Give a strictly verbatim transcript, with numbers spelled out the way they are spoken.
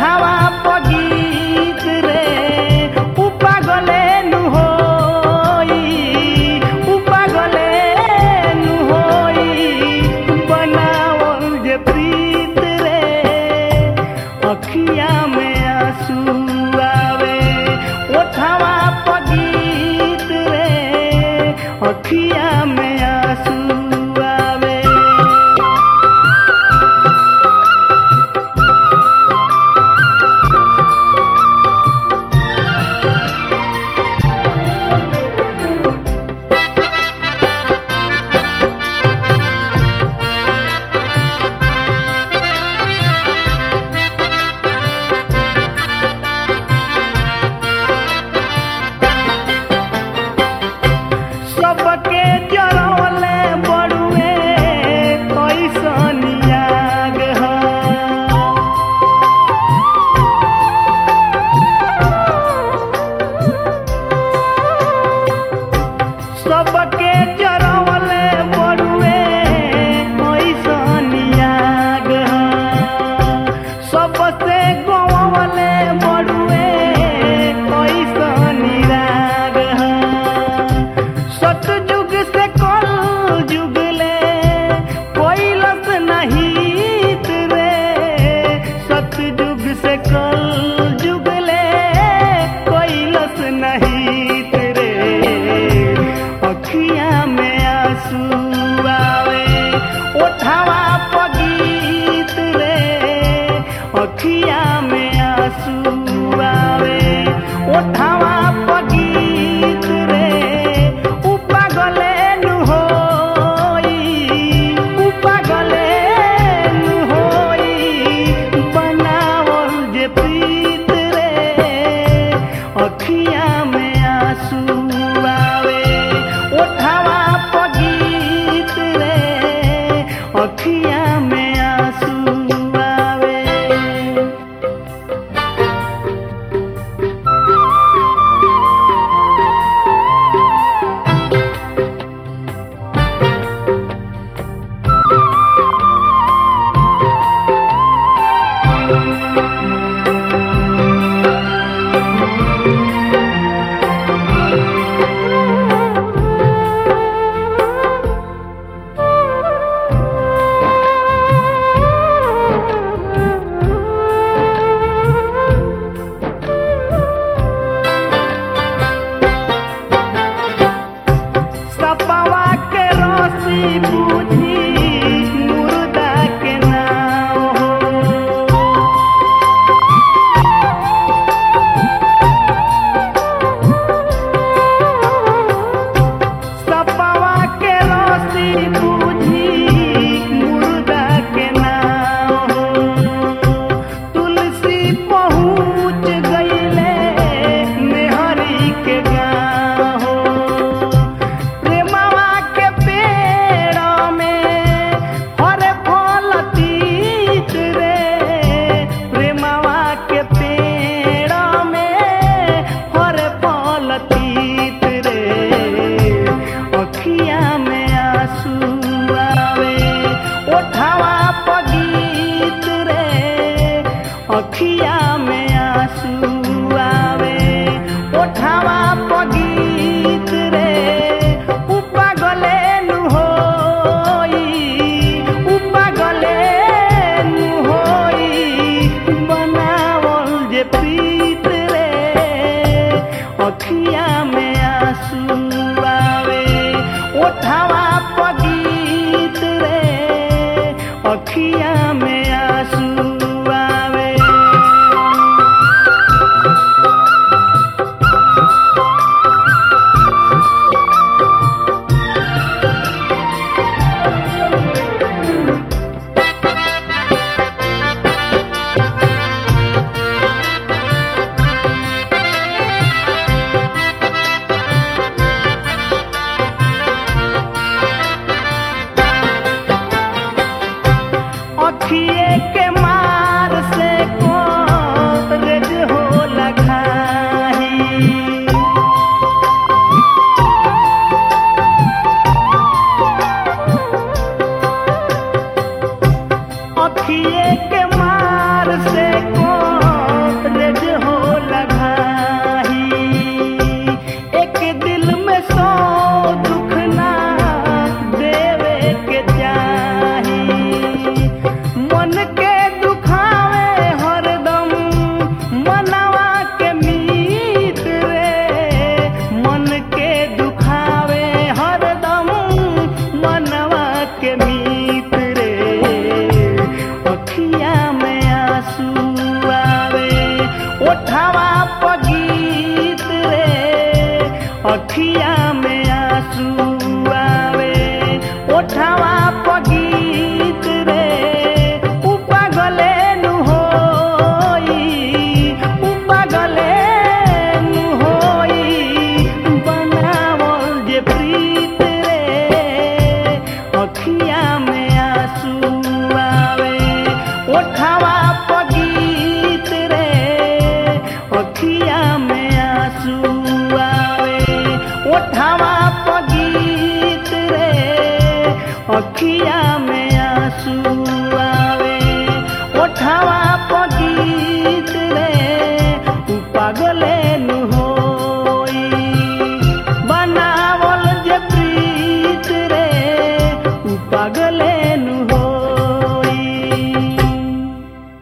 ओठावा पगीत रे उपागले नु होई उपागले नु होई बनावल जे प्रीत रे अखिया में आंसू आवे ओठावा पगीत रे अखिया में आंसू आवे। सबके जरवले बड़ुए कैसन याग ह सबके जरवले बड़ुए कैसन याग ह सबसे गवले बड़ुए कैसन राग ह सतयुग से कल युग ले कोइलस नहीं रे सतयुग से कल युग ले कोइलस नहीं रे अखिया में आंसू आवे ओठावा पगीत रे अखिया में आंसू आवे ओठावा पगीत रे उपागले नु होई उपागले नु होई बनावल जे प्रीत रे अखिया में आंसू आवे ओठावा पगीत रे अखिया में आंसू आवे। ओठवा पगीत रे अखिया में आंसू आवे ओठवा पगीत रे उपागले नु होई उपागले नु होई बनावल जे प्रीत रे अखिया में आंसू आवे ओठवा पगीत रे अखिया में आंसू आवे ओठवा पगीत रे अखिया